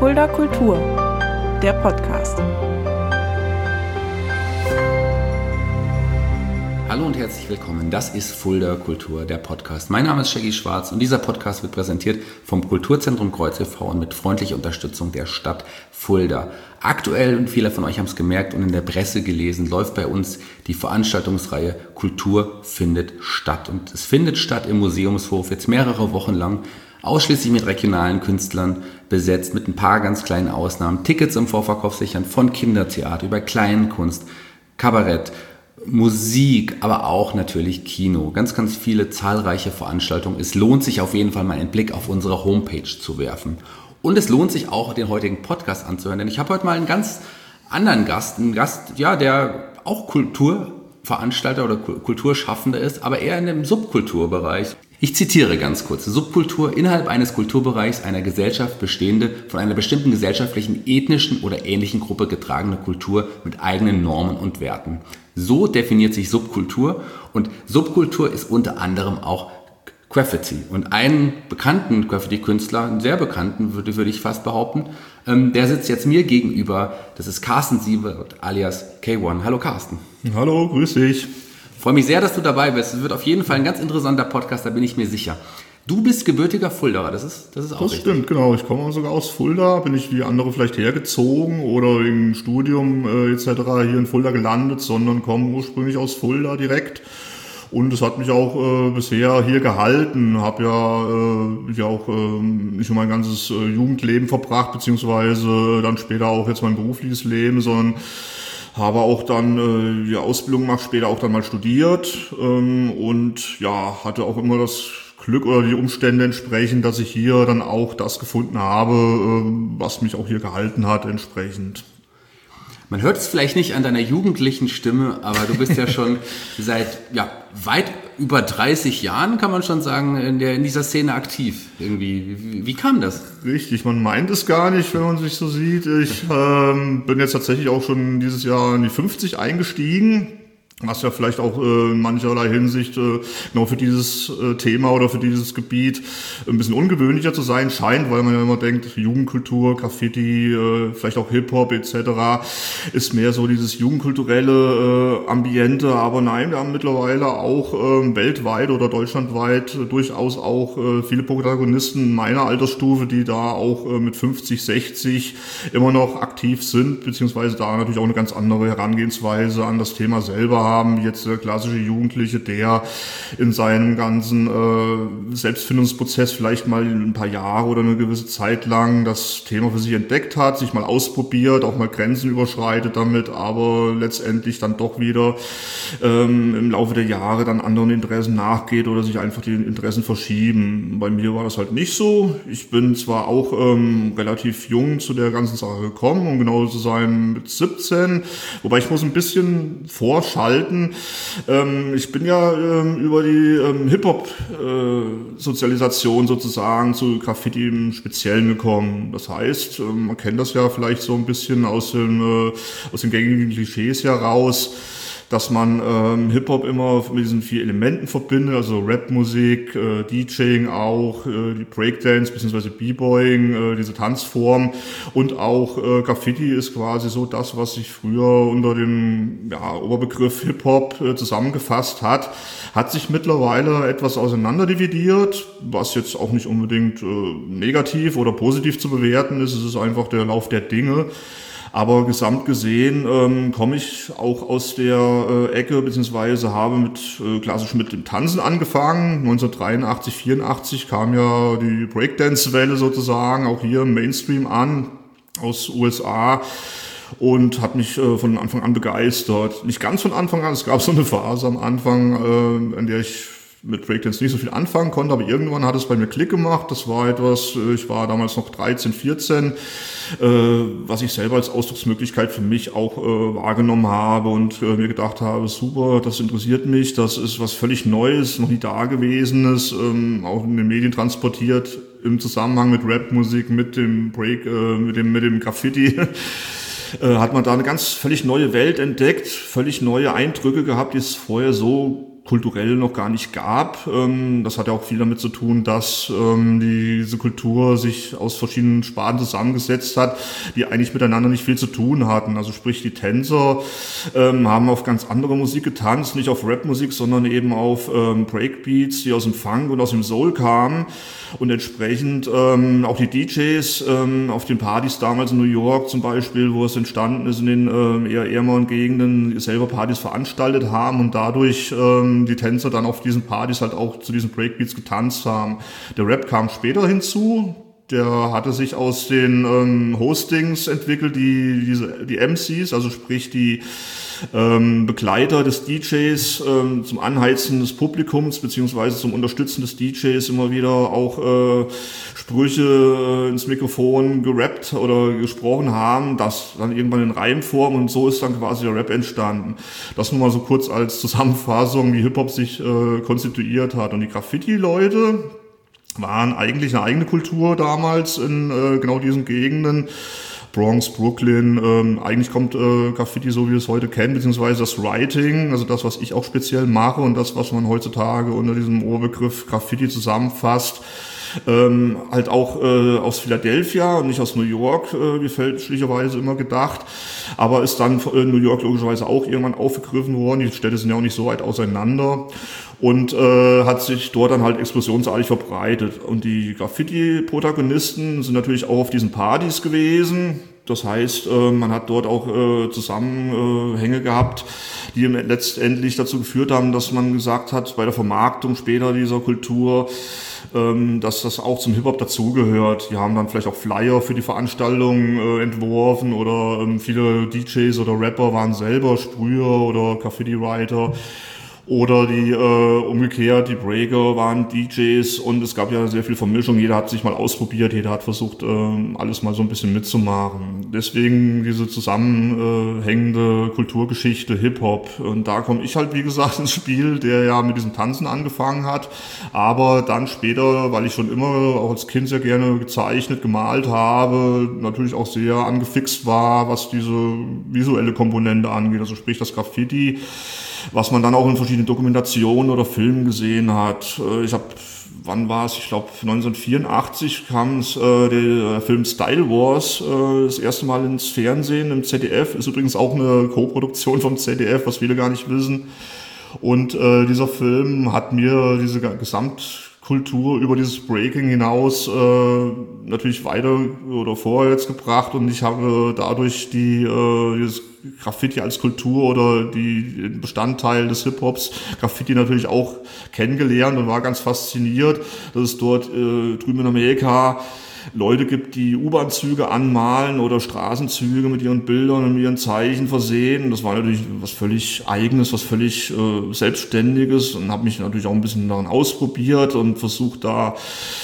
Fulda Kultur, der Podcast. Hallo und herzlich willkommen. Das ist Fulda Kultur, der Podcast. Mein Name ist Shaggy Schwarz und dieser Podcast wird präsentiert vom Kulturzentrum Kreuz e.V. und mit freundlicher Unterstützung der Stadt Fulda. Aktuell, und viele von euch haben es gemerkt und in der Presse gelesen, läuft bei uns die Veranstaltungsreihe Kultur findet statt. Und es findet statt im Museumshof jetzt mehrere Wochen lang, ausschließlich mit regionalen Künstlern besetzt, mit ein paar ganz kleinen Ausnahmen. Tickets im Vorverkauf sichern, von Kindertheater über Kleinkunst, Kabarett, Musik, aber auch natürlich Kino. Ganz, ganz viele zahlreiche Veranstaltungen. Es lohnt sich auf jeden Fall mal einen Blick auf unsere Homepage zu werfen. Und es lohnt sich auch, den heutigen Podcast anzuhören, denn ich habe heute mal einen ganz anderen Gast. Einen Gast, ja, der auch Kulturveranstalter oder Kulturschaffender ist, aber eher in dem Subkulturbereich. Ich zitiere ganz kurz. Subkultur, innerhalb eines Kulturbereichs einer Gesellschaft bestehende, von einer bestimmten gesellschaftlichen, ethnischen oder ähnlichen Gruppe getragene Kultur mit eigenen Normen und Werten. So definiert sich Subkultur, und Subkultur ist unter anderem auch Graffiti. Und einen bekannten Graffiti-Künstler, einen sehr bekannten, würde ich fast behaupten, der sitzt jetzt mir gegenüber. Das ist Carsten Siebert alias K1. Hallo Carsten. Hallo, grüß dich. Ich freue mich sehr, dass du dabei bist. Es wird auf jeden Fall ein ganz interessanter Podcast, da bin ich mir sicher. Du bist gebürtiger Fuldaer, das ist auch Das richtig. stimmt, genau. Ich komme sogar aus Fulda, bin ich wie andere vielleicht hergezogen oder wegen Studium etc. hier in Fulda gelandet, sondern komme ursprünglich aus Fulda direkt. Und es hat mich auch bisher hier gehalten, habe ja auch nicht nur mein ganzes Jugendleben verbracht, beziehungsweise dann später auch jetzt mein berufliches Leben, sondern habe auch dann die Ausbildung gemacht, später auch dann mal studiert und ja, hatte auch immer das Glück oder die Umstände entsprechend, dass ich hier dann auch das gefunden habe, was mich auch hier gehalten hat entsprechend. Man hört es vielleicht nicht an deiner jugendlichen Stimme, aber du bist ja schon seit weit über 30 Jahren, kann man schon sagen, in dieser Szene aktiv. Irgendwie. Wie kam das? Richtig, man meint es gar nicht, wenn man sich so sieht. Ich bin jetzt tatsächlich auch schon dieses Jahr in die 50 eingestiegen. Was ja vielleicht auch in mancherlei Hinsicht genau für dieses Thema oder für dieses Gebiet ein bisschen ungewöhnlicher zu sein scheint, weil man ja immer denkt, Jugendkultur, Graffiti, vielleicht auch Hip-Hop etc. ist mehr so dieses jugendkulturelle Ambiente, aber nein, wir haben mittlerweile auch weltweit oder deutschlandweit durchaus auch viele Protagonisten meiner Altersstufe, die da auch mit 50, 60 immer noch aktiv sind, beziehungsweise da natürlich auch eine ganz andere Herangehensweise an das Thema selber haben, wie jetzt der klassische Jugendliche, der in seinem ganzen Selbstfindungsprozess vielleicht mal ein paar Jahre oder eine gewisse Zeit lang das Thema für sich entdeckt hat, sich mal ausprobiert, auch mal Grenzen überschreitet damit, aber letztendlich dann doch wieder im Laufe der Jahre dann anderen Interessen nachgeht oder sich einfach die Interessen verschieben. Bei mir war das halt nicht so. Ich bin zwar auch relativ jung zu der ganzen Sache gekommen, um genau zu sein mit 17, wobei ich muss ein bisschen vorschalten. Ich bin ja über die Hip-Hop-Sozialisation sozusagen zu Graffiti im Speziellen gekommen. Das heißt, man kennt das ja vielleicht so ein bisschen aus den gängigen Klischees heraus, dass man Hip-Hop immer mit diesen 4 Elementen verbindet, also Rap-Musik, DJing auch, die Breakdance bzw. B-Boying, diese Tanzform, und auch Graffiti ist quasi so das, was sich früher unter dem Oberbegriff Hip-Hop zusammengefasst hat sich mittlerweile etwas auseinanderdividiert, was jetzt auch nicht unbedingt negativ oder positiv zu bewerten ist, es ist einfach der Lauf der Dinge. Aber gesamt gesehen komme ich auch aus der Ecke, beziehungsweise habe klassisch mit dem Tanzen angefangen. 1983, 84 kam ja die Breakdance-Welle sozusagen auch hier im Mainstream an, aus USA. Und hat mich von Anfang an begeistert. Nicht ganz von Anfang an, es gab so eine Phase am Anfang, an der ich mit Breakdance nicht so viel anfangen konnte, aber irgendwann hat es bei mir Klick gemacht. Das war etwas, ich war damals noch 13, 14, was ich selber als Ausdrucksmöglichkeit für mich auch wahrgenommen habe und mir gedacht habe, super, das interessiert mich, das ist was völlig Neues, noch nie Dagewesenes, auch in den Medien transportiert im Zusammenhang mit Rapmusik, mit dem mit dem Graffiti. Hat man da eine ganz völlig neue Welt entdeckt, völlig neue Eindrücke gehabt, die es vorher so kulturell noch gar nicht gab. Das hat ja auch viel damit zu tun, dass diese Kultur sich aus verschiedenen Sparten zusammengesetzt hat, die eigentlich miteinander nicht viel zu tun hatten. Also sprich, die Tänzer haben auf ganz andere Musik getanzt, nicht auf Rapmusik, sondern eben auf Breakbeats, die aus dem Funk und aus dem Soul kamen. Und entsprechend auch die DJs auf den Partys damals in New York zum Beispiel, wo es entstanden ist, in den eher ärmeren Gegenden selber Partys veranstaltet haben und dadurch die Tänzer dann auf diesen Partys halt auch zu diesen Breakbeats getanzt haben. Der Rap kam später hinzu. Der hatte sich aus den Hostings entwickelt, die MCs, also sprich die Begleiter des DJs zum Anheizen des Publikums beziehungsweise zum Unterstützen des DJs immer wieder auch Sprüche ins Mikrofon gerappt oder gesprochen haben, das dann irgendwann in Reimform, und so ist dann quasi der Rap entstanden. Das nur mal so kurz als Zusammenfassung, wie Hip-Hop sich konstituiert hat. Und die Graffiti-Leute waren eigentlich eine eigene Kultur damals in genau diesen Gegenden. Bronx, Brooklyn, eigentlich kommt Graffiti so, wie wir es heute kennen, beziehungsweise das Writing, also das, was ich auch speziell mache und das, was man heutzutage unter diesem Oberbegriff Graffiti zusammenfasst, halt auch aus Philadelphia und nicht aus New York, wie fälschlicherweise immer gedacht, aber ist dann in New York logischerweise auch irgendwann aufgegriffen worden. Die Städte sind ja auch nicht so weit auseinander. Und hat sich dort dann halt explosionsartig verbreitet. Und die Graffiti-Protagonisten sind natürlich auch auf diesen Partys gewesen. Das heißt, man hat dort auch Zusammenhänge gehabt, die letztendlich dazu geführt haben, dass man gesagt hat, bei der Vermarktung später dieser Kultur, dass das auch zum Hip-Hop dazugehört. Die haben dann vielleicht auch Flyer für die Veranstaltung entworfen oder viele DJs oder Rapper waren selber Sprüher oder Graffiti-Writer. Oder die umgekehrt, die Breaker waren DJs und es gab ja sehr viel Vermischung. Jeder hat sich mal ausprobiert, jeder hat versucht, alles mal so ein bisschen mitzumachen. Deswegen diese zusammenhängende Kulturgeschichte Hip-Hop. Und da komme ich halt, wie gesagt, ins Spiel, der ja mit diesem Tanzen angefangen hat. Aber dann später, weil ich schon immer auch als Kind sehr gerne gezeichnet, gemalt habe, natürlich auch sehr angefixt war, was diese visuelle Komponente angeht. Also sprich das Graffiti, was man dann auch in verschiedenen Dokumentationen oder Filmen gesehen hat. Wann war es? Ich glaube 1984 kam der Film Style Wars das erste Mal ins Fernsehen im ZDF. Ist übrigens auch eine Co-Produktion vom ZDF, was viele gar nicht wissen. Und dieser Film hat mir diese Gesamtkultur über dieses Breaking hinaus natürlich weiter oder vorwärts gebracht, und ich habe dadurch dieses Graffiti als Kultur oder den Bestandteil des Hip-Hops, Graffiti natürlich auch kennengelernt und war ganz fasziniert, dass es dort drüben in Amerika Leute gibt, die U-Bahn-Züge anmalen oder Straßenzüge mit ihren Bildern und ihren Zeichen versehen. Das war natürlich was völlig Eigenes, was völlig Selbstständiges, und habe mich natürlich auch ein bisschen daran ausprobiert und versucht da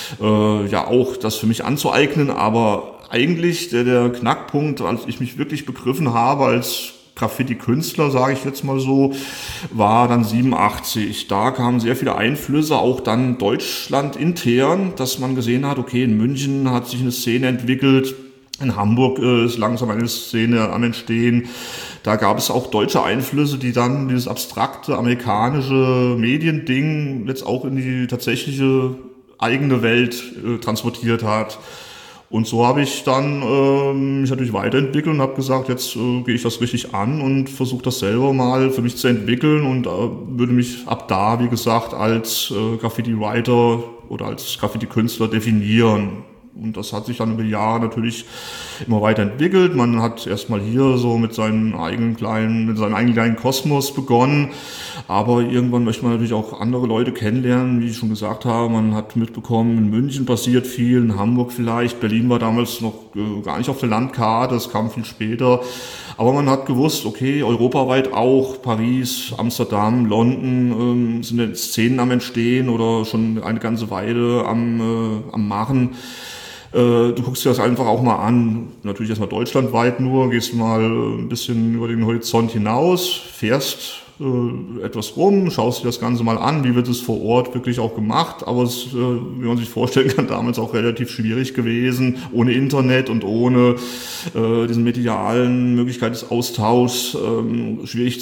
auch das für mich anzueignen. Aber eigentlich der Knackpunkt, als ich mich wirklich begriffen habe als Graffiti-Künstler, sage ich jetzt mal so, war dann 87. Da kamen sehr viele Einflüsse, auch dann Deutschland intern, dass man gesehen hat, okay, in München hat sich eine Szene entwickelt, in Hamburg ist langsam eine Szene am Entstehen. Da gab es auch deutsche Einflüsse, die dann dieses abstrakte amerikanische Mediending jetzt auch in die tatsächliche eigene Welt transportiert hat. Und so habe ich dann mich natürlich weiterentwickelt und habe gesagt, jetzt gehe ich das richtig an und versuche das selber mal für mich zu entwickeln und würde mich ab da, wie gesagt, als Graffiti-Writer oder als Graffiti-Künstler definieren. Und das hat sich dann über die Jahre natürlich immer weiterentwickelt. Man hat erstmal hier so mit seinem eigenen kleinen Kosmos begonnen. Aber irgendwann möchte man natürlich auch andere Leute kennenlernen, wie ich schon gesagt habe. Man hat mitbekommen, in München passiert viel, in Hamburg vielleicht. Berlin war damals noch gar nicht auf der Landkarte, das kam viel später. Aber man hat gewusst, okay, europaweit auch, Paris, Amsterdam, London sind jetzt Szenen am Entstehen oder schon eine ganze Weile am Machen. Du guckst dir das einfach auch mal an, natürlich erstmal deutschlandweit nur, gehst mal ein bisschen über den Horizont hinaus, fährst etwas rum, schaust dir das Ganze mal an, wie wird es vor Ort wirklich auch gemacht, aber es, wie man sich vorstellen kann, damals auch relativ schwierig gewesen, ohne Internet und ohne diesen medialen Möglichkeit des Austauschs, schwierig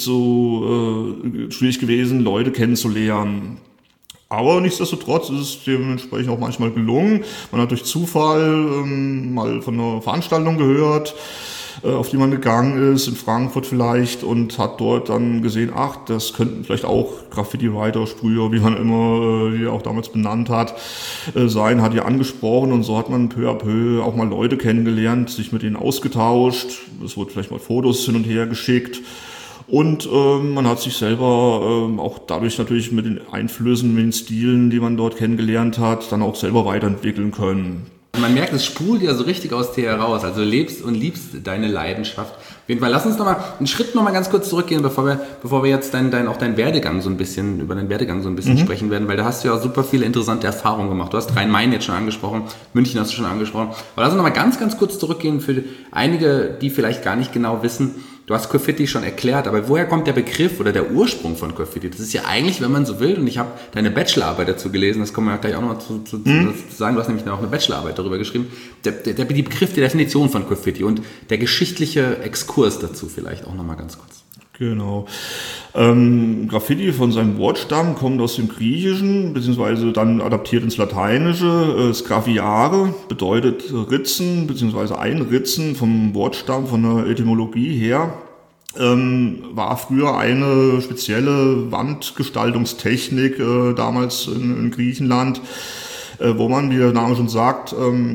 gewesen, Leute kennenzulernen. Aber nichtsdestotrotz ist es dementsprechend auch manchmal gelungen. Man hat durch Zufall mal von einer Veranstaltung gehört, auf die man gegangen ist, in Frankfurt vielleicht, und hat dort dann gesehen, ach, das könnten vielleicht auch Graffiti-Writer, Sprüher, wie man immer die auch damals benannt hat, sein, hat die angesprochen, und so hat man peu à peu auch mal Leute kennengelernt, sich mit denen ausgetauscht, es wurde vielleicht mal Fotos hin und her geschickt. Und man hat sich selber auch dadurch natürlich mit den Einflüssen, mit den Stilen, die man dort kennengelernt hat, dann auch selber weiterentwickeln können. Man merkt, es sprudelt ja so richtig aus dir heraus. Also du lebst und liebst deine Leidenschaft. Auf jeden Fall, lass uns einen Schritt noch mal ganz kurz zurückgehen, bevor wir jetzt über deinen Werdegang so ein bisschen sprechen werden, weil da hast du ja super viele interessante Erfahrungen gemacht. Du hast Rhein-Main jetzt schon angesprochen, München hast du schon angesprochen. Aber lass uns noch mal ganz, ganz kurz zurückgehen für einige, die vielleicht gar nicht genau wissen. Du hast Graffiti schon erklärt, aber woher kommt der Begriff oder der Ursprung von Graffiti? Das ist ja eigentlich, wenn man so will, und ich habe deine Bachelorarbeit dazu gelesen, das kommen wir ja gleich auch noch zu sagen, du hast nämlich dann auch eine Bachelorarbeit darüber geschrieben, der Begriff, die Definition von Graffiti und der geschichtliche Exkurs dazu vielleicht auch nochmal ganz kurz. Genau. Graffiti von seinem Wortstamm kommt aus dem Griechischen, beziehungsweise dann adaptiert ins Lateinische. Sgraffiare bedeutet Ritzen, beziehungsweise einritzen vom Wortstamm, von der Etymologie her. War früher eine spezielle Wandgestaltungstechnik damals in Griechenland, wo man, wie der Name schon sagt,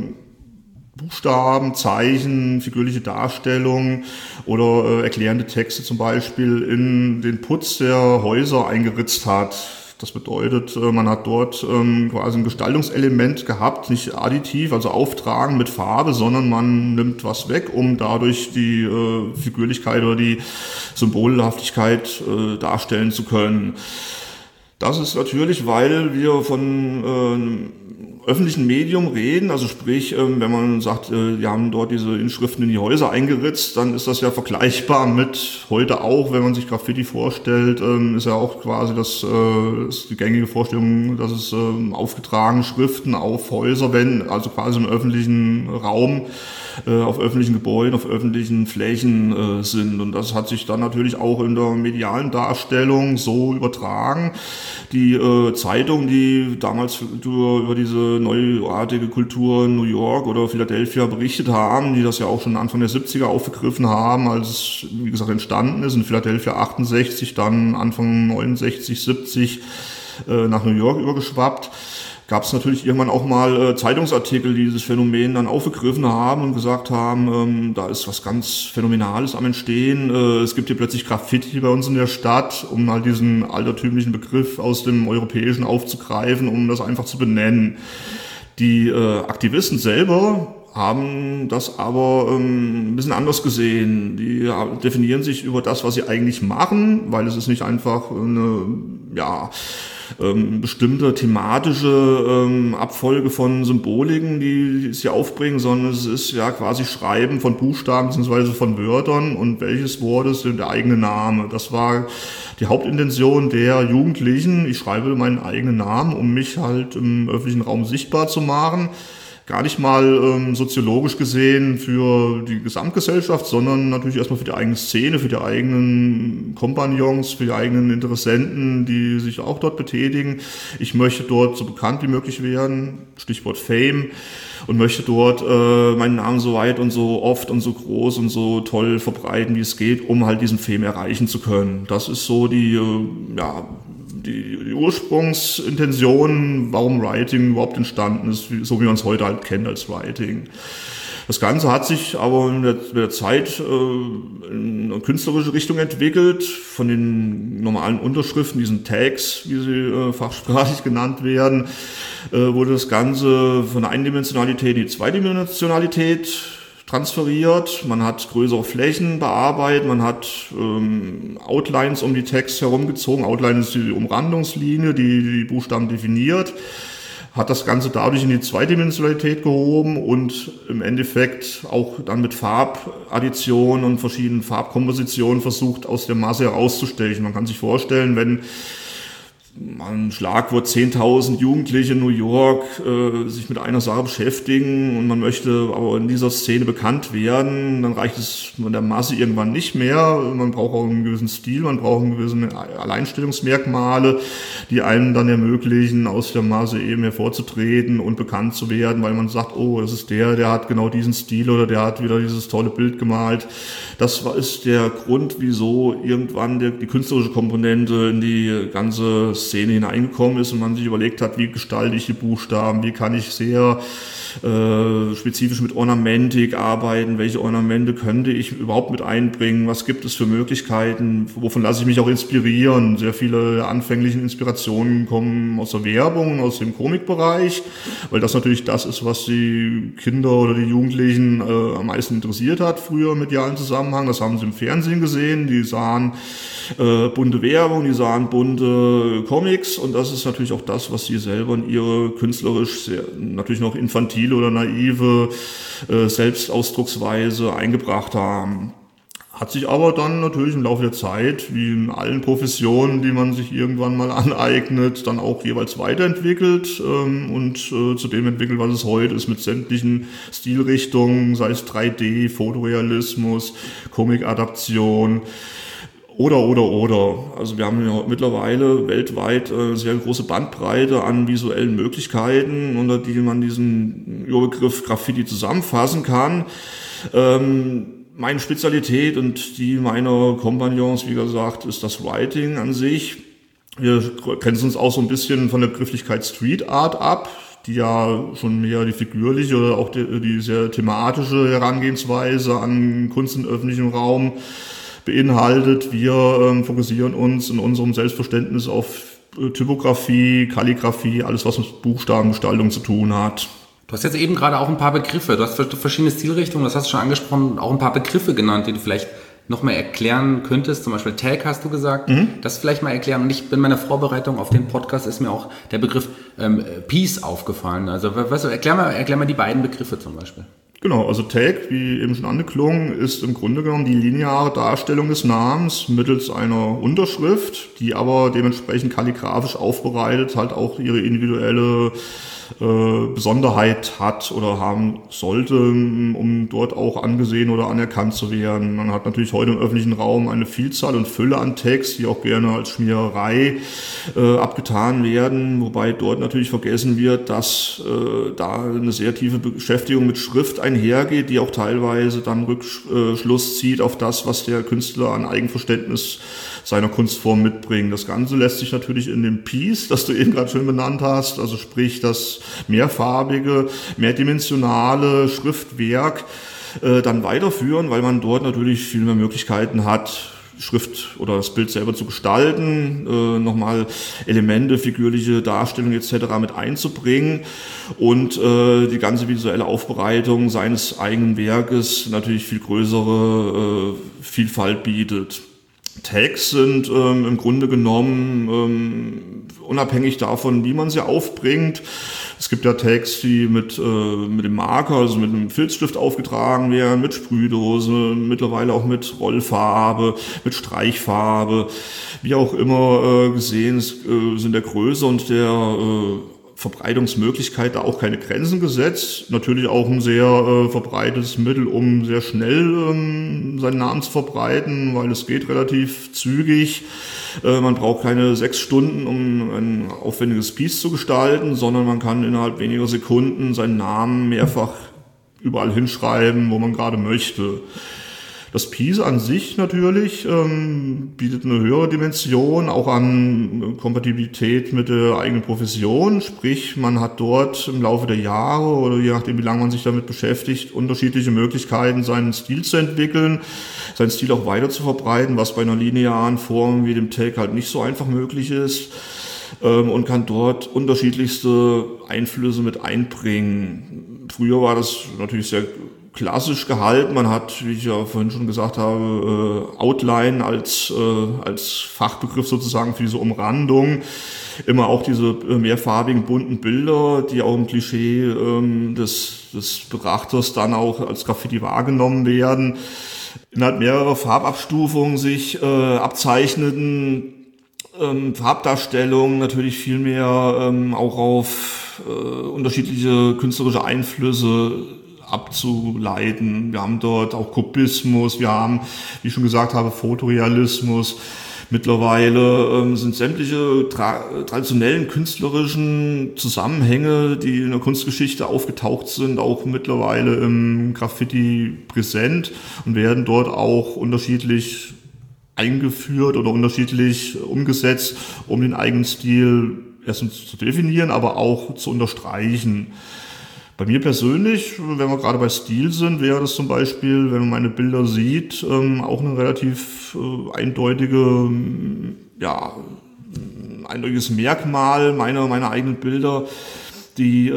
Buchstaben, Zeichen, figürliche Darstellungen oder erklärende Texte zum Beispiel in den Putz der Häuser eingeritzt hat. Das bedeutet, man hat dort quasi ein Gestaltungselement gehabt, nicht additiv, also auftragen mit Farbe, sondern man nimmt was weg, um dadurch die Figürlichkeit oder die Symbolhaftigkeit darstellen zu können. Das ist natürlich, weil wir von öffentlichen Medium reden, also sprich, wenn man sagt, wir haben dort diese Inschriften in die Häuser eingeritzt, dann ist das ja vergleichbar mit heute auch, wenn man sich Graffiti vorstellt, ist ja auch quasi ist die gängige Vorstellung, dass es aufgetragene Schriften auf Häuserwänden, also quasi im öffentlichen Raum, auf öffentlichen Gebäuden, auf öffentlichen Flächen sind. Und das hat sich dann natürlich auch in der medialen Darstellung so übertragen. Die Zeitungen, die damals über diese neuartige Kultur in New York oder Philadelphia berichtet haben, die das ja auch schon Anfang der 70er aufgegriffen haben, als es, wie gesagt, entstanden ist, in Philadelphia 68, dann Anfang 69, 70 nach New York übergeschwappt, gab es natürlich irgendwann auch mal Zeitungsartikel, die dieses Phänomen dann aufgegriffen haben und gesagt haben, da ist was ganz Phänomenales am Entstehen. Es gibt hier plötzlich Graffiti bei uns in der Stadt, um halt diesen altertümlichen Begriff aus dem Europäischen aufzugreifen, um das einfach zu benennen. Die Aktivisten selber haben das aber ein bisschen anders gesehen. Die definieren sich über das, was sie eigentlich machen, weil es ist nicht einfach eine, bestimmte thematische Abfolge von Symboliken, die sie aufbringen, sondern es ist ja quasi Schreiben von Buchstaben bzw. von Wörtern, und welches Wort ist denn der eigene Name. Das war die Hauptintention der Jugendlichen. Ich schreibe meinen eigenen Namen, um mich halt im öffentlichen Raum sichtbar zu machen. Gar nicht mal soziologisch gesehen für die Gesamtgesellschaft, sondern natürlich erstmal für die eigene Szene, für die eigenen Kompagnons, für die eigenen Interessenten, die sich auch dort betätigen. Ich möchte dort so bekannt wie möglich werden, Stichwort Fame, und möchte dort meinen Namen so weit und so oft und so groß und so toll verbreiten, wie es geht, um halt diesen Fame erreichen zu können. Das ist so die Ursprungsintention, warum Writing überhaupt entstanden ist, so wie man es heute halt kennt als Writing. Das Ganze hat sich aber mit der Zeit in eine künstlerische Richtung entwickelt. Von den normalen Unterschriften, diesen Tags, wie sie fachsprachlich genannt werden, wurde das Ganze von der Eindimensionalität in die Zweidimensionalität transferiert. Man hat größere Flächen bearbeitet, man hat Outlines um die Text herumgezogen. Outline ist die Umrandungslinie, die die Buchstaben definiert. hat das Ganze dadurch in die Zweidimensionalität gehoben und im Endeffekt auch dann mit Farbaddition und verschiedenen Farbkompositionen versucht, aus der Masse herauszustechen. Man kann sich vorstellen, wenn ein Schlagwort 10.000 Jugendliche in New York sich mit einer Sache beschäftigen und man möchte aber in dieser Szene bekannt werden, dann reicht es von der Masse irgendwann nicht mehr. Man braucht auch einen gewissen Stil, man braucht einen gewissen Alleinstellungsmerkmale, die einem dann ermöglichen, aus der Masse eben hervorzutreten und bekannt zu werden, weil man sagt, oh, das ist der hat genau diesen Stil oder der hat wieder dieses tolle Bild gemalt. Das ist der Grund, wieso irgendwann die künstlerische Komponente in die ganze Szene hineingekommen ist und man sich überlegt hat, wie gestalte ich die Buchstaben, wie kann ich sehr spezifisch mit Ornamentik arbeiten, welche Ornamente könnte ich überhaupt mit einbringen, was gibt es für Möglichkeiten, wovon lasse ich mich auch inspirieren. Sehr viele anfängliche Inspirationen kommen aus der Werbung, aus dem Komikbereich, weil das natürlich das ist, was die Kinder oder die Jugendlichen am meisten interessiert hat, früher im medialen Zusammenhang. Das haben sie im Fernsehen gesehen, die sahen bunte Werbung, die sahen bunte Comics und das ist natürlich auch das, was sie selber in ihre künstlerisch sehr, natürlich noch infantile oder naive Selbstausdrucksweise eingebracht haben. Hat sich aber dann natürlich im Laufe der Zeit, wie in allen Professionen, die man sich irgendwann mal aneignet, dann auch jeweils weiterentwickelt und zu dem entwickelt, was es heute ist, mit sämtlichen Stilrichtungen, sei es 3D, Fotorealismus, Comic-Adaption, oder. Also wir haben ja mittlerweile weltweit sehr große Bandbreite an visuellen Möglichkeiten, unter die man diesen Überbegriff Graffiti zusammenfassen kann. Meine Spezialität und die meiner Kompagnons, wie gesagt, ist das Writing an sich. Wir grenzen uns auch so ein bisschen von der Begrifflichkeit Street Art ab, die ja schon mehr die figürliche oder auch die sehr thematische Herangehensweise an Kunst im öffentlichen Raum beinhaltet. Wir fokussieren uns in unserem Selbstverständnis auf Typografie, Kalligrafie, alles was mit Buchstabengestaltung zu tun hat. Du hast jetzt eben gerade auch ein paar Begriffe, du hast verschiedene Stilrichtungen, das hast du schon angesprochen, auch ein paar Begriffe genannt, die du vielleicht noch mal erklären könntest. Zum Beispiel Tag hast du gesagt, das vielleicht mal erklären. Und ich bin in meiner Vorbereitung auf den Podcast ist mir auch der Begriff Piece aufgefallen. Also weißt du, erklär mal die beiden Begriffe zum Beispiel. Genau, also Tag, wie eben schon angeklungen, ist im Grunde genommen die lineare Darstellung des Namens mittels einer Unterschrift, die aber dementsprechend kalligrafisch aufbereitet halt auch ihre individuelle Besonderheit hat oder haben sollte, um dort auch angesehen oder anerkannt zu werden. Man hat natürlich heute im öffentlichen Raum eine Vielzahl und Fülle an Tags, die auch gerne als Schmiererei abgetan werden, wobei dort natürlich vergessen wird, dass da eine sehr tiefe Beschäftigung mit Schrift einhergeht, die auch teilweise dann Rückschluss zieht auf das, was der Künstler an Eigenverständnis seiner Kunstform mitbringt. Das Ganze lässt sich natürlich in dem Piece, das du eben gerade schön benannt hast, also sprich das mehrfarbige, mehrdimensionale Schriftwerk dann weiterführen, weil man dort natürlich viel mehr Möglichkeiten hat, Schrift oder das Bild selber zu gestalten, nochmal Elemente, figürliche Darstellung etc. mit einzubringen und die ganze visuelle Aufbereitung seines eigenen Werkes natürlich viel größere Vielfalt bietet. Tags sind im Grunde genommen unabhängig davon, wie man sie aufbringt. Es gibt ja Tags, die mit dem Marker, also mit einem Filzstift aufgetragen werden, mit Sprühdose, mittlerweile auch mit Rollfarbe, mit Streichfarbe. Wie auch immer gesehen sind der Größe und der Verbreitungsmöglichkeit da auch keine Grenzen gesetzt. Natürlich auch ein sehr verbreitetes Mittel, um sehr schnell seinen Namen zu verbreiten, weil es geht relativ zügig. Man braucht keine 6 Stunden, um ein aufwendiges Piece zu gestalten, sondern man kann innerhalb weniger Sekunden seinen Namen mehrfach überall hinschreiben, wo man gerade möchte. Das Piece an sich natürlich bietet eine höhere Dimension, auch an Kompatibilität mit der eigenen Profession. Sprich, man hat dort im Laufe der Jahre oder je nachdem, wie lange man sich damit beschäftigt, unterschiedliche Möglichkeiten, seinen Stil zu entwickeln, seinen Stil auch weiter zu verbreiten, was bei einer linearen Form wie dem Tag halt nicht so einfach möglich ist. Und kann dort unterschiedlichste Einflüsse mit einbringen. Früher war das natürlich sehr klassisch gehalten. Man hat, wie ich ja vorhin schon gesagt habe, Outline als Fachbegriff sozusagen für diese Umrandung. Immer auch diese mehrfarbigen, bunten Bilder, die auch im Klischee des Betrachters dann auch als Graffiti wahrgenommen werden. Innerhalb mehrerer Farbabstufungen sich abzeichneten Farbdarstellungen natürlich viel mehr auch auf unterschiedliche künstlerische Einflüsse abzuleiten. Wir haben dort auch Kubismus, wir haben, wie ich schon gesagt habe, Fotorealismus. Mittlerweile sind sämtliche traditionellen künstlerischen Zusammenhänge, die in der Kunstgeschichte aufgetaucht sind, auch mittlerweile im Graffiti präsent und werden dort auch unterschiedlich eingeführt oder unterschiedlich umgesetzt, um den eigenen Stil erstens zu definieren, aber auch zu unterstreichen. Bei mir persönlich, wenn wir gerade bei Stil sind, wäre das zum Beispiel, wenn man meine Bilder sieht, auch ein relativ eindeutiges Merkmal meiner eigenen Bilder, die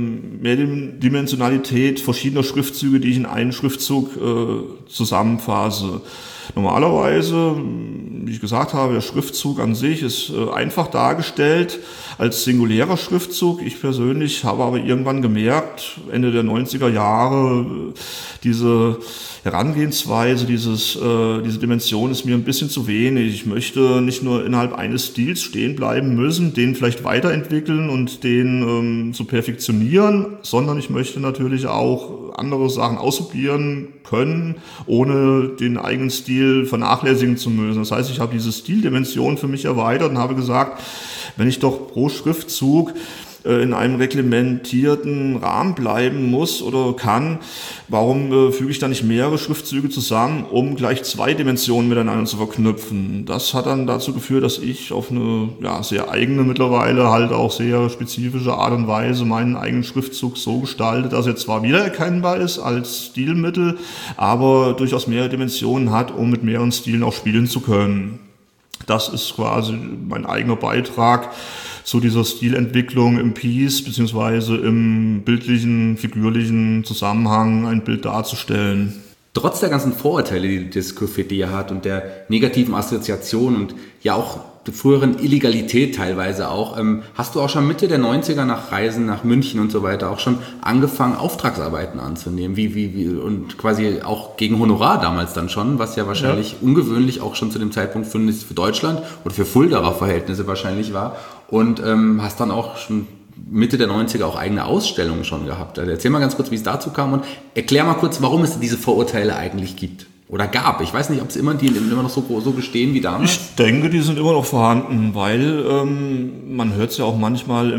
Mehrdimensionalität verschiedener Schriftzüge, die ich in einen Schriftzug zusammenfasse. Normalerweise, wie ich gesagt habe, der Schriftzug an sich ist einfach dargestellt als singulärer Schriftzug. Ich persönlich habe aber irgendwann gemerkt, Ende der 90er Jahre, diese Herangehensweise, diese Dimension ist mir ein bisschen zu wenig. Ich möchte nicht nur innerhalb eines Stils stehen bleiben müssen, den vielleicht weiterentwickeln und den zu perfektionieren, sondern ich möchte natürlich auch andere Sachen ausprobieren können, ohne den eigenen Stil vernachlässigen zu müssen. Das heißt, ich habe diese Stildimension für mich erweitert und habe gesagt, wenn ich doch pro Schriftzug in einem reglementierten Rahmen bleiben muss oder kann, warum füge ich da nicht mehrere Schriftzüge zusammen, um gleich zwei Dimensionen miteinander zu verknüpfen? Das hat dann dazu geführt, dass ich auf eine sehr eigene, mittlerweile halt auch sehr spezifische Art und Weise meinen eigenen Schriftzug so gestalte, dass er zwar wiedererkennbar ist als Stilmittel, aber durchaus mehrere Dimensionen hat, um mit mehreren Stilen auch spielen zu können. Das ist quasi mein eigener Beitrag zu dieser Stilentwicklung im Piece, beziehungsweise im bildlichen, figürlichen Zusammenhang ein Bild darzustellen. Trotz der ganzen Vorurteile, die das Graffiti hat und der negativen Assoziation und ja auch der früheren Illegalität teilweise auch, hast du auch schon Mitte der 90er nach Reisen nach München und so weiter auch schon angefangen, Auftragsarbeiten anzunehmen, wie und quasi auch gegen Honorar damals dann schon, was ja wahrscheinlich ungewöhnlich auch schon zu dem Zeitpunkt für Deutschland oder für Fuldaer Verhältnisse wahrscheinlich war und hast dann auch schon Mitte der 90er auch eigene Ausstellungen schon gehabt. Also erzähl mal ganz kurz, wie es dazu kam und erklär mal kurz, warum es diese Vorurteile eigentlich gibt. Oder gab. Ich weiß nicht, ob es immer noch so bestehen wie damals. Ich denke, die sind immer noch vorhanden, weil man hört es ja auch manchmal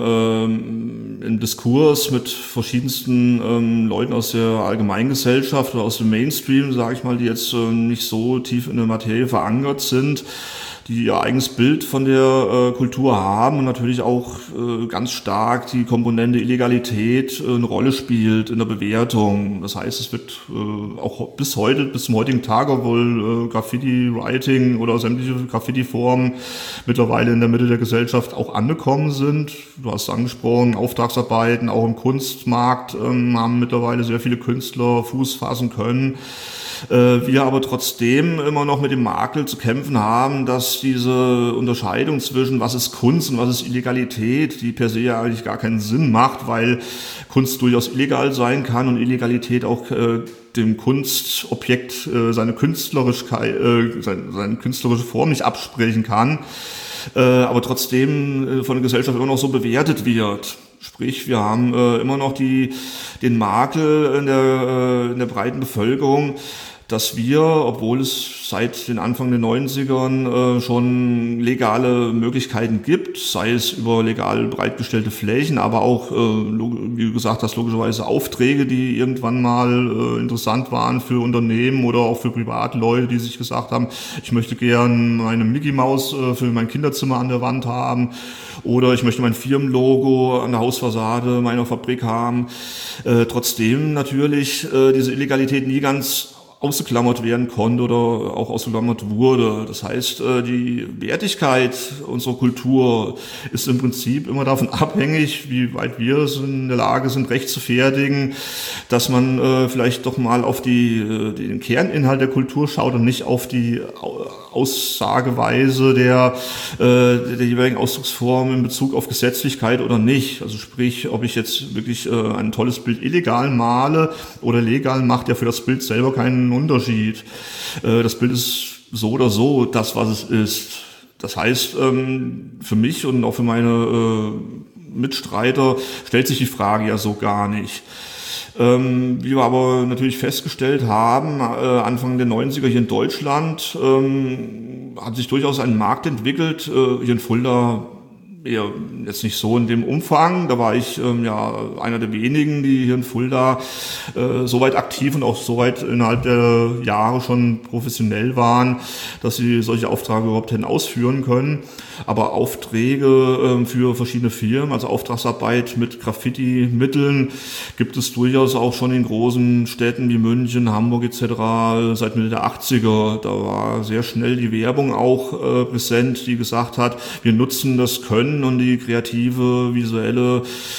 im Diskurs mit verschiedensten Leuten aus der Allgemeingesellschaft oder aus dem Mainstream, sage ich mal, die jetzt nicht so tief in der Materie verankert sind, die ihr eigenes Bild von der Kultur haben und natürlich auch ganz stark die Komponente Illegalität eine Rolle spielt in der Bewertung. Das heißt, es wird auch bis zum heutigen Tag, obwohl Graffiti-Writing oder sämtliche Graffiti-Formen mittlerweile in der Mitte der Gesellschaft auch angekommen sind. Du hast angesprochen, Auftragsarbeiten, auch im Kunstmarkt haben mittlerweile sehr viele Künstler Fuß fassen können. Wir aber trotzdem immer noch mit dem Makel zu kämpfen haben, dass diese Unterscheidung zwischen was ist Kunst und was ist Illegalität, die per se ja eigentlich gar keinen Sinn macht, weil Kunst durchaus illegal sein kann und Illegalität auch dem Kunstobjekt seine künstlerische Form nicht absprechen kann, aber trotzdem von der Gesellschaft immer noch so bewertet wird. Sprich, wir haben immer noch den Makel in der breiten Bevölkerung, dass wir, obwohl es seit den Anfang der 90ern schon legale Möglichkeiten gibt, sei es über legal bereitgestellte Flächen, aber auch, wie du gesagt hast, logischerweise Aufträge, die irgendwann mal interessant waren für Unternehmen oder auch für Privatleute, die sich gesagt haben, ich möchte gern meine Mickey Maus für mein Kinderzimmer an der Wand haben oder ich möchte mein Firmenlogo an der Hausfassade meiner Fabrik haben. Trotzdem natürlich diese Illegalität nie ganz ausgeklammert werden konnte oder auch ausgeklammert wurde. Das heißt, die Wertigkeit unserer Kultur ist im Prinzip immer davon abhängig, wie weit wir in der Lage sind, recht zu fertigen, dass man vielleicht doch mal auf den Kerninhalt der Kultur schaut und nicht auf die Aussageweise der jeweiligen Ausdrucksform in Bezug auf Gesetzlichkeit oder nicht. Also sprich, ob ich jetzt wirklich ein tolles Bild illegal male oder legal, macht ja für das Bild selber keinen Unterschied. Das Bild ist so oder so das, was es ist. Das heißt, für mich und auch für meine Mitstreiter stellt sich die Frage ja so gar nicht. Wie wir aber natürlich festgestellt haben, Anfang der 90er hier in Deutschland hat sich durchaus ein Markt entwickelt, hier in Fulda eher jetzt nicht so in dem Umfang. Da war ich einer der wenigen, die hier in Fulda so weit aktiv und auch so weit innerhalb der Jahre schon professionell waren, dass sie solche Aufträge überhaupt hätten ausführen können. Aber Aufträge für verschiedene Firmen, also Auftragsarbeit mit Graffiti-Mitteln, gibt es durchaus auch schon in großen Städten wie München, Hamburg etc. seit Mitte der 80er. Da war sehr schnell die Werbung auch präsent, die gesagt hat, wir nutzen das Können und die kreative, visuelle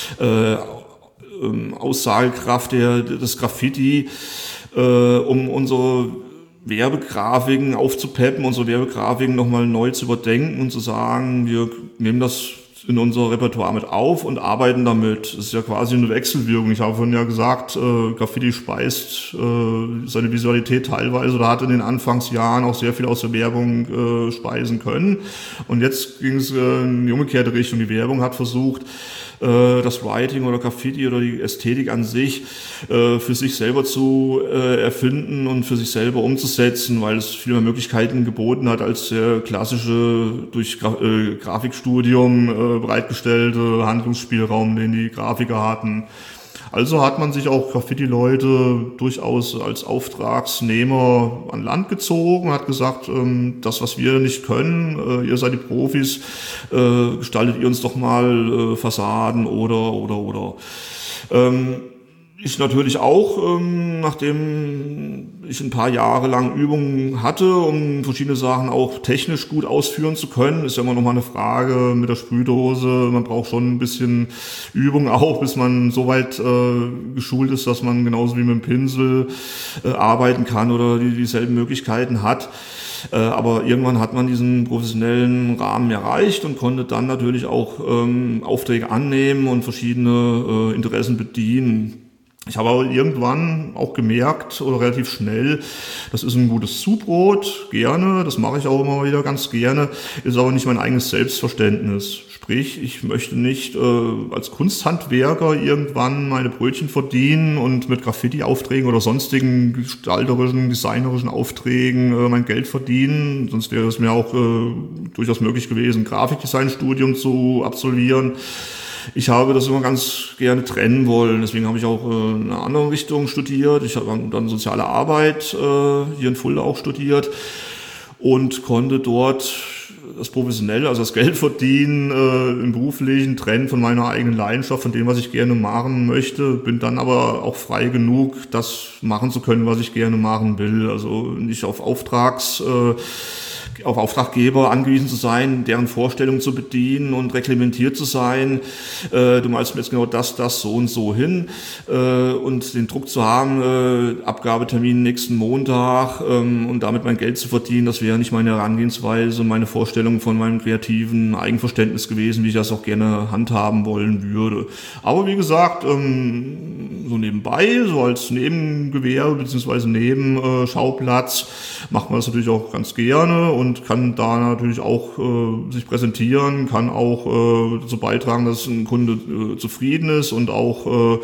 Aussagekraft des Graffiti, um unsere Werbegrafiken aufzupeppen, unsere Werbegrafiken nochmal neu zu überdenken und zu sagen, wir nehmen das in unser Repertoire mit auf und arbeiten damit. Das ist ja quasi eine Wechselwirkung. Ich habe vorhin ja gesagt, Graffiti speist seine Visualität teilweise oder hat in den Anfangsjahren auch sehr viel aus der Werbung speisen können. Und jetzt ging es in die umgekehrte Richtung. Die Werbung hat versucht, das Writing oder Graffiti oder die Ästhetik an sich für sich selber zu erfinden und für sich selber umzusetzen, weil es viel mehr Möglichkeiten geboten hat als der klassische durch Grafikstudium bereitgestellte Handlungsspielraum, den die Grafiker hatten. Also hat man sich auch Graffiti-Leute durchaus als Auftragsnehmer an Land gezogen, hat gesagt, das, was wir nicht können, ihr seid die Profis, gestaltet ihr uns doch mal Fassaden oder. Ich natürlich auch, nachdem ich ein paar Jahre lang Übungen hatte, um verschiedene Sachen auch technisch gut ausführen zu können. Ist ja immer noch mal eine Frage mit der Sprühdose. Man braucht schon ein bisschen Übung auch, bis man so weit geschult ist, dass man genauso wie mit dem Pinsel arbeiten kann oder dieselben Möglichkeiten hat. Aber irgendwann hat man diesen professionellen Rahmen erreicht und konnte dann natürlich auch Aufträge annehmen und verschiedene Interessen bedienen. Ich habe aber irgendwann auch gemerkt, oder relativ schnell, das ist ein gutes Zubrot, gerne, das mache ich auch immer wieder ganz gerne, ist aber nicht mein eigenes Selbstverständnis. Sprich, ich möchte nicht als Kunsthandwerker irgendwann meine Brötchen verdienen und mit Graffiti-Aufträgen oder sonstigen gestalterischen, designerischen Aufträgen mein Geld verdienen. Sonst wäre es mir auch durchaus möglich gewesen, ein Grafikdesign-Studium zu absolvieren. Ich habe das immer ganz gerne trennen wollen, deswegen habe ich auch in einer anderen Richtung studiert. Ich habe dann soziale Arbeit hier in Fulda auch studiert und konnte dort das professionell, also das Geld verdienen, im Beruflichen trennen von meiner eigenen Leidenschaft, von dem, was ich gerne machen möchte. Bin dann aber auch frei genug, das machen zu können, was ich gerne machen will. Also nicht auf Auftraggeber angewiesen zu sein, deren Vorstellungen zu bedienen und reglementiert zu sein. Du malst mir jetzt genau das, so und so hin und den Druck zu haben, Abgabetermin nächsten Montag und damit mein Geld zu verdienen, das wäre nicht meine Herangehensweise, meine Vorstellung von meinem kreativen Eigenverständnis gewesen, wie ich das auch gerne handhaben wollen würde. Aber wie gesagt, so nebenbei, so als Nebengewerbe bzw. Nebenschauplatz macht man das natürlich auch ganz gerne und kann da natürlich auch sich präsentieren, kann auch dazu beitragen, dass ein Kunde zufrieden ist und auch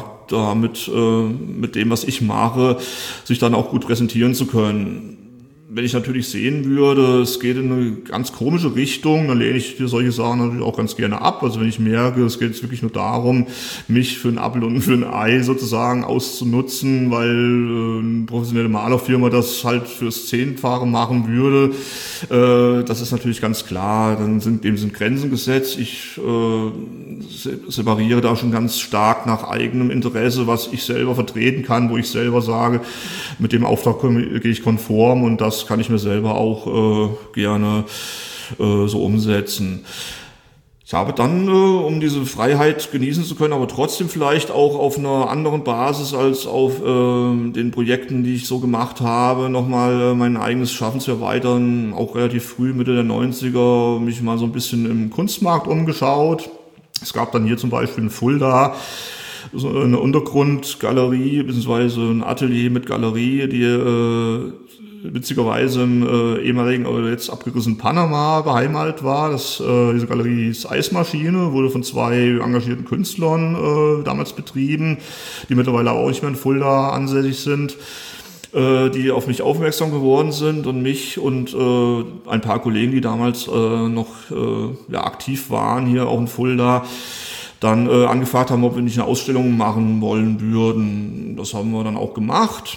damit mit dem, was ich mache, sich dann auch gut präsentieren zu können. wenn ich natürlich sehen würde, es geht in eine ganz komische Richtung, dann lehne ich solche Sachen natürlich auch ganz gerne ab. Also wenn ich merke, es geht jetzt wirklich nur darum, mich für einen Apfel und für ein Ei sozusagen auszunutzen, weil eine professionelle Malerfirma das halt fürs Zehnfache machen würde, das ist natürlich ganz klar, dann sind Grenzen gesetzt. Ich separiere da schon ganz stark nach eigenem Interesse, was ich selber vertreten kann, wo ich selber sage, mit dem Auftrag gehe ich konform und das kann ich mir selber auch gerne so umsetzen. Ich habe dann, um diese Freiheit genießen zu können, aber trotzdem vielleicht auch auf einer anderen Basis als auf den Projekten, die ich so gemacht habe, nochmal mein eigenes Schaffen zu erweitern, auch relativ früh, Mitte der 90er, mich mal so ein bisschen im Kunstmarkt umgeschaut. Es gab dann hier zum Beispiel in Fulda so eine Untergrundgalerie, beziehungsweise ein Atelier mit Galerie, die witzigerweise im ehemaligen oder jetzt abgerissenen Panama beheimatet war. Diese Galerie hieß Eismaschine, wurde von 2 engagierten Künstlern damals betrieben, die mittlerweile auch nicht mehr in Fulda ansässig sind, die auf mich aufmerksam geworden sind und mich und ein paar Kollegen, die damals noch aktiv waren hier auch in Fulda, dann angefragt haben, ob wir nicht eine Ausstellung machen wollen würden. Das haben wir dann auch gemacht.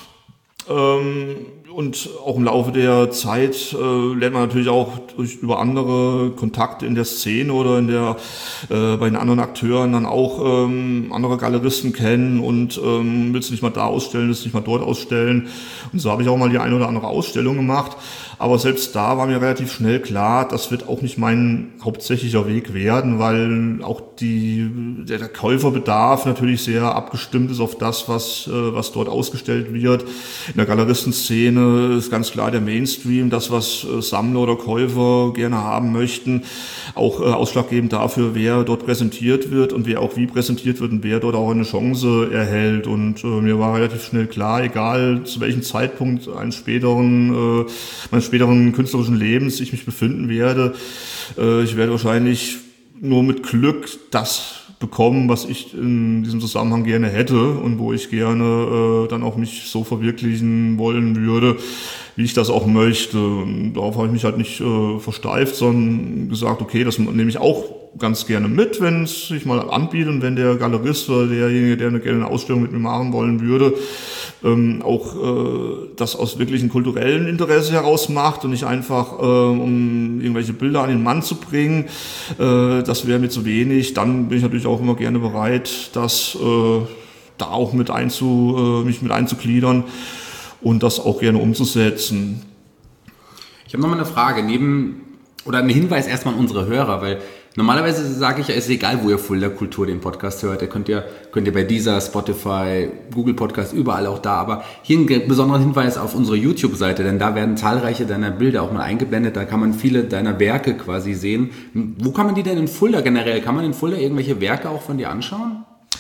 Und auch im Laufe der Zeit lernt man natürlich auch über andere Kontakte in der Szene oder bei den anderen Akteuren dann auch andere Galeristen kennen und willst du nicht mal da ausstellen, willst du nicht mal dort ausstellen. Und so habe ich auch mal die eine oder andere Ausstellung gemacht. Aber selbst da war mir relativ schnell klar, das wird auch nicht mein hauptsächlicher Weg werden, weil auch der Käuferbedarf natürlich sehr abgestimmt ist auf das, was dort ausgestellt wird. In der Galeristenszene ist ganz klar der Mainstream, das, was Sammler oder Käufer gerne haben möchten, auch ausschlaggebend dafür, wer dort präsentiert wird und wer auch wie präsentiert wird und wer dort auch eine Chance erhält. Und mir war relativ schnell klar, egal zu welchem Zeitpunkt meines späteren künstlerischen Lebens ich mich befinden werde, ich werde wahrscheinlich nur mit Glück das bekommen, was ich in diesem Zusammenhang gerne hätte und wo ich gerne dann auch mich so verwirklichen wollen würde, wie ich das auch möchte. Und darauf habe ich mich halt nicht versteift, sondern gesagt, okay, das nehme ich auch ganz gerne mit, wenn es sich mal anbietet und wenn der Galerist oder derjenige, der gerne eine Ausstellung mit mir machen wollen würde, auch das aus wirklichen kulturellen Interesse heraus macht und nicht einfach, um irgendwelche Bilder an den Mann zu bringen. Das wäre mir zu wenig. Dann bin ich natürlich auch immer gerne bereit, das da auch mich mit einzugliedern und das auch gerne umzusetzen. Ich habe nochmal eine Frage, oder einen Hinweis erstmal an unsere Hörer, weil normalerweise sage ich ja, es ist egal, wo ihr Fulda Kultur den Podcast hört. Ihr könnt ihr bei dieser, Spotify, Google Podcast, überall auch da. Aber hier einen besonderen Hinweis auf unsere YouTube-Seite, denn da werden zahlreiche deiner Bilder auch mal eingeblendet. Da kann man viele deiner Werke quasi sehen. Wo kann man die denn in Fulda generell? Kann man in Fulda irgendwelche Werke auch von dir anschauen?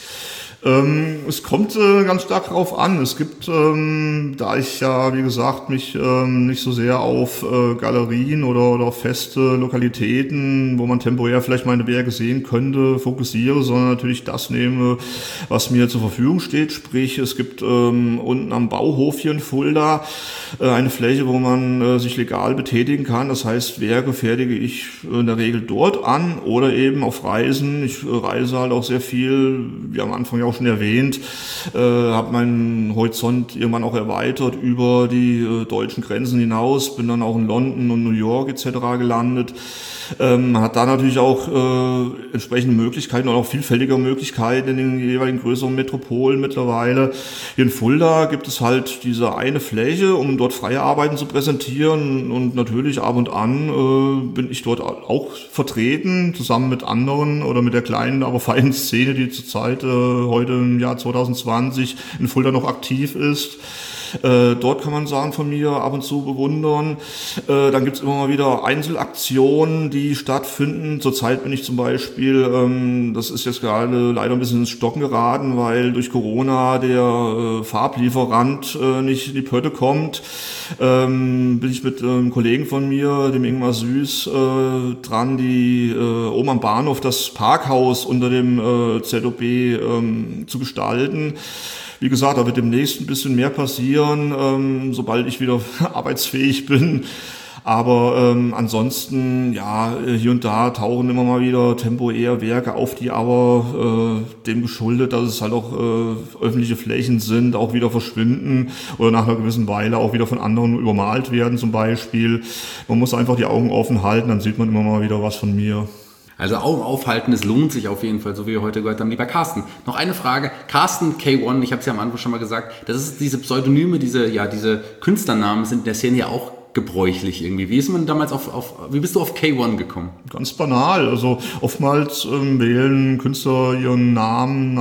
Es kommt ganz stark darauf an. Es gibt, da ich ja, wie gesagt, mich nicht so sehr auf Galerien oder feste Lokalitäten, wo man temporär vielleicht meine Werke sehen könnte, fokussiere, sondern natürlich das nehme, was mir zur Verfügung steht. Sprich, es gibt unten am Bauhof hier in Fulda eine Fläche, wo man sich legal betätigen kann. Das heißt, Werke fertige ich in der Regel dort an oder eben auf Reisen. Ich reise halt auch sehr viel, wie am Anfang ja auch schon erwähnt, habe meinen Horizont irgendwann auch erweitert über die deutschen Grenzen hinaus, bin dann auch in London und New York etc. gelandet. Hat da natürlich auch entsprechende Möglichkeiten und auch vielfältige Möglichkeiten in den jeweiligen größeren Metropolen mittlerweile. Hier in Fulda gibt es halt diese eine Fläche, um dort freie Arbeiten zu präsentieren und natürlich ab und an bin ich dort auch vertreten, zusammen mit anderen oder mit der kleinen, aber feinen Szene, die zurzeit heute im Jahr 2020 in Fulda noch aktiv ist. Dort kann man Sachen von mir ab und zu bewundern. Dann gibt's immer mal wieder Einzelaktionen, die stattfinden. Zurzeit bin ich zum Beispiel, das ist jetzt gerade leider ein bisschen ins Stocken geraten, weil durch Corona der Farblieferant nicht in die Pötte kommt. Bin ich mit einem Kollegen von mir, dem Ingmar Süß, dran, die oben am Bahnhof das Parkhaus unter dem ZOB zu gestalten. Wie gesagt, da wird demnächst ein bisschen mehr passieren, sobald ich wieder arbeitsfähig bin. Aber ansonsten, ja, hier und da tauchen immer mal wieder temporär Werke auf, die aber dem geschuldet, dass es halt auch öffentliche Flächen sind, auch wieder verschwinden oder nach einer gewissen Weile auch wieder von anderen übermalt werden zum Beispiel. Man muss einfach die Augen offen halten, dann sieht man immer mal wieder was von mir. Also Augen aufhalten, es lohnt sich auf jeden Fall, so wie wir heute gehört haben. Lieber Carsten, noch eine Frage. Carsten K1, ich habe es ja am Anfang schon mal gesagt, das ist diese Pseudonyme, diese Künstlernamen sind in der Szene ja auch gebräuchlich irgendwie. Wie ist man damals wie bist du auf K1 gekommen? Ganz banal. Also oftmals wählen Künstler ihren Namen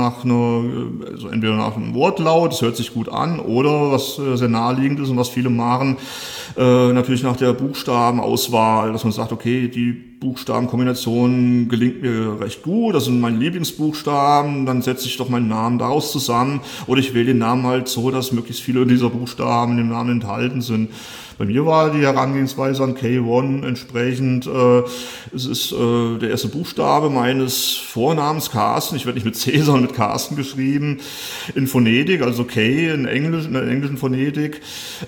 also entweder nach einem Wortlaut, das hört sich gut an, oder was sehr naheliegend ist und was viele machen, natürlich nach der Buchstabenauswahl, dass man sagt, okay, die Buchstabenkombination gelingt mir recht gut, das sind meine Lieblingsbuchstaben, dann setze ich doch meinen Namen daraus zusammen, oder ich wähle den Namen halt so, dass möglichst viele dieser Buchstaben im Namen enthalten sind. Bei mir war die Herangehensweise an K1 entsprechend, es ist der erste Buchstabe meines Vornamens Carsten, ich werde nicht mit C, sondern mit Carsten geschrieben, in Phonetik, also K in der englischen Phonetik,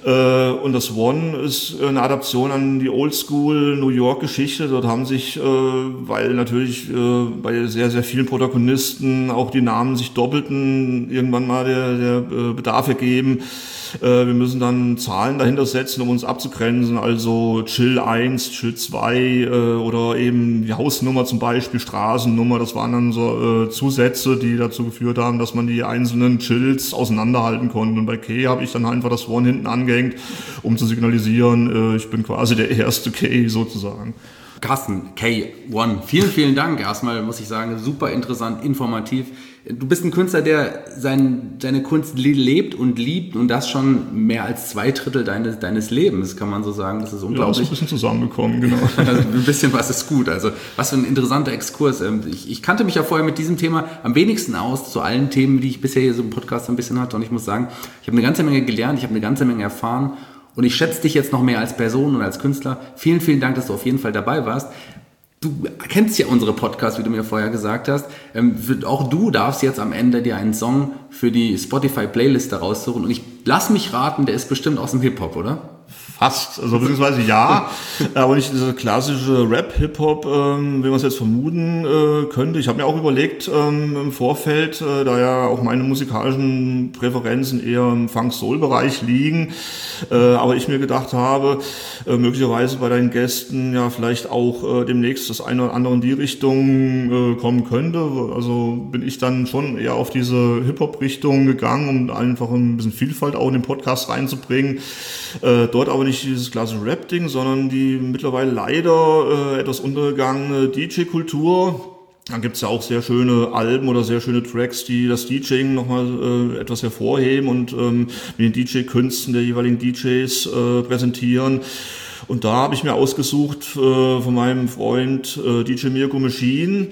und das One ist eine Adaption an die Oldschool New York Geschichte. Dort haben sich, weil natürlich bei sehr, sehr vielen Protagonisten auch die Namen sich doppelten, irgendwann mal der Bedarf ergeben. Wir müssen dann Zahlen dahinter setzen, um uns abzugrenzen, also Chill 1, Chill 2 oder eben die Hausnummer zum Beispiel, Straßennummer, das waren dann so Zusätze, die dazu geführt haben, dass man die einzelnen Chills auseinanderhalten konnte. Und bei K habe ich dann einfach das One hinten angehängt, um zu signalisieren, ich bin quasi der erste K sozusagen. Carsten, K1, vielen, vielen Dank. Erstmal muss ich sagen, super interessant, informativ. Du bist ein Künstler, der seine Kunst lebt und liebt und das schon mehr als 2/3 deines Lebens, kann man so sagen. Das ist unglaublich. Ja, ist ein bisschen zusammengekommen, genau. Also ein bisschen was ist gut. Also was für ein interessanter Exkurs. Ich kannte mich ja vorher mit diesem Thema am wenigsten aus, zu allen Themen, die ich bisher hier so im Podcast ein bisschen hatte. Und ich muss sagen, ich habe eine ganze Menge gelernt, ich habe eine ganze Menge erfahren. Und ich schätze dich jetzt noch mehr als Person und als Künstler. Vielen, vielen Dank, dass du auf jeden Fall dabei warst. Du kennst ja unsere Podcasts, wie du mir vorher gesagt hast. Auch du darfst jetzt am Ende dir einen Song für die Spotify-Playlist raussuchen. Und ich lass mich raten, der ist bestimmt aus dem Hip-Hop, oder? Fast, also beziehungsweise ja, aber nicht dieser klassische Rap-Hip-Hop, wie man es jetzt vermuten könnte. Ich habe mir auch überlegt im Vorfeld, da ja auch meine musikalischen Präferenzen eher im Funk-Soul-Bereich liegen, aber ich mir gedacht habe, möglicherweise bei deinen Gästen ja vielleicht auch demnächst das eine oder andere in die Richtung kommen könnte. Also bin ich dann schon eher auf diese Hip-Hop-Richtung gegangen, um einfach ein bisschen Vielfalt auch in den Podcast reinzubringen. Dort aber nicht dieses klassische Rap-Ding, sondern die mittlerweile leider etwas untergegangene DJ-Kultur. Dann gibt's ja auch sehr schöne Alben oder sehr schöne Tracks, die das DJing nochmal etwas hervorheben und mit den DJ-Künsten der jeweiligen DJs präsentieren. Und da habe ich mir ausgesucht von meinem Freund DJ Mirko Machine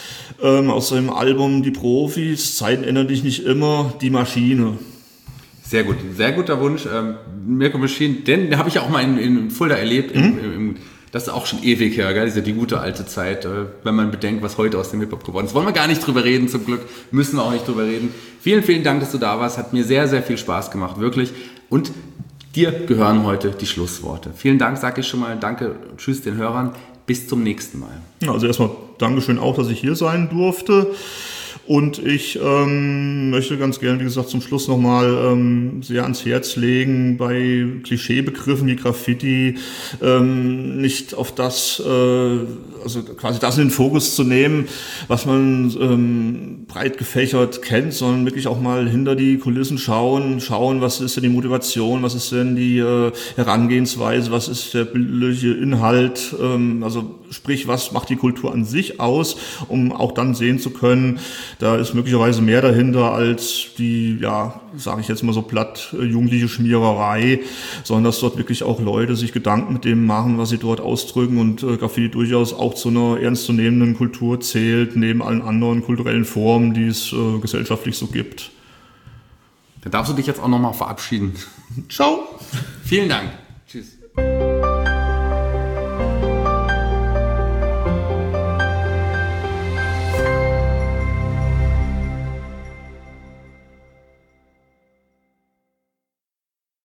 aus seinem Album Die Profis, Zeiten ändern dich nicht immer, die Maschine. Sehr gut, sehr guter Wunsch. Mirko Machine, den habe ich ja auch mal in Fulda erlebt. Das ist auch schon ewig her, gell? Die gute alte Zeit, wenn man bedenkt, was heute aus dem Hip-Hop geworden ist. Wollen wir gar nicht drüber reden, zum Glück. Müssen wir auch nicht drüber reden. Vielen, vielen Dank, dass du da warst. Hat mir sehr, sehr viel Spaß gemacht, wirklich. Und dir gehören heute die Schlussworte. Vielen Dank, sage ich schon mal. Danke, tschüss den Hörern. Bis zum nächsten Mal. Ja, also erstmal Dankeschön auch, dass ich hier sein durfte. Und ich möchte ganz gerne, wie gesagt, zum Schluss nochmal sehr ans Herz legen, bei Klischeebegriffen wie Graffiti nicht auf das, also quasi das in den Fokus zu nehmen, was man breit gefächert kennt, sondern wirklich auch mal hinter die Kulissen schauen, was ist denn die Motivation, was ist denn die Herangehensweise, was ist der bildliche Inhalt, also sprich, was macht die Kultur an sich aus, um auch dann sehen zu können, da ist möglicherweise mehr dahinter als die, ja, sage ich jetzt mal so platt, jugendliche Schmiererei, sondern dass dort wirklich auch Leute sich Gedanken mit dem machen, was sie dort ausdrücken und Graffiti durchaus auch zu einer ernstzunehmenden Kultur zählt, neben allen anderen kulturellen Formen, die es gesellschaftlich so gibt. Dann darfst du dich jetzt auch nochmal verabschieden. Ciao! Vielen Dank. Tschüss.